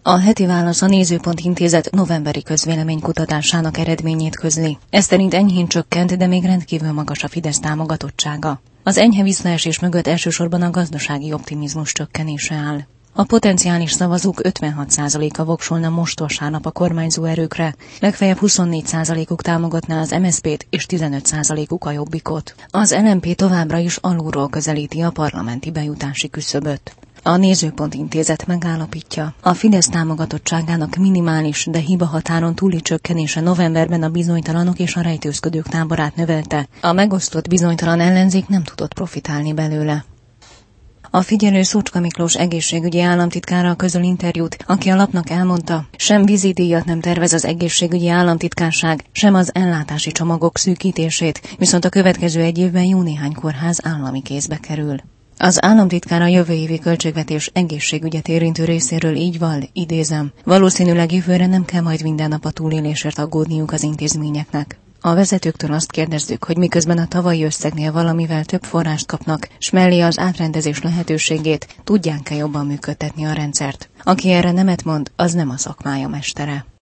A Heti Válasz a Nézőpont Intézet novemberi közvéleménykutatásának eredményét közli. Ez szerint enyhén csökkent, de még rendkívül magas a Fidesz támogatottsága. Az enyhe visszaesés mögött elsősorban a gazdasági optimizmus csökkenése áll. A potenciális szavazók 56%-a voksolna most vasárnap a kormányzó erőkre, legfeljebb 24%-uk támogatná az MSZP-t és 15%-uk a Jobbikot. Az LMP továbbra is alulról közelíti a parlamenti bejutási küszöböt. A Nézőpont Intézet megállapítja, a Fidesz támogatottságának minimális, de hibahatáron túli csökkenése novemberben a bizonytalanok és a rejtőzködők táborát növelte. A megosztott bizonytalan ellenzék nem tudott profitálni belőle. A Figyelő Szócska Miklós egészségügyi államtitkára közöl interjút, aki a lapnak elmondta, sem vízidíjat nem tervez az egészségügyi államtitkárság, sem az ellátási csomagok szűkítését, viszont a következő egy évben jó néhány kórház állami kézbe kerül. Az államtitkár a jövő évi költségvetés egészségügyet érintő részéről így vall, idézem, valószínűleg jövőre nem kell majd minden nap a túlélésért aggódniuk az intézményeknek. A vezetőktől azt kérdezzük, hogy miközben a tavalyi összegnél valamivel több forrást kapnak, s mellé az átrendezés lehetőségét, tudják-e jobban működtetni a rendszert. Aki erre nemet mond, az nem a szakmája mestere.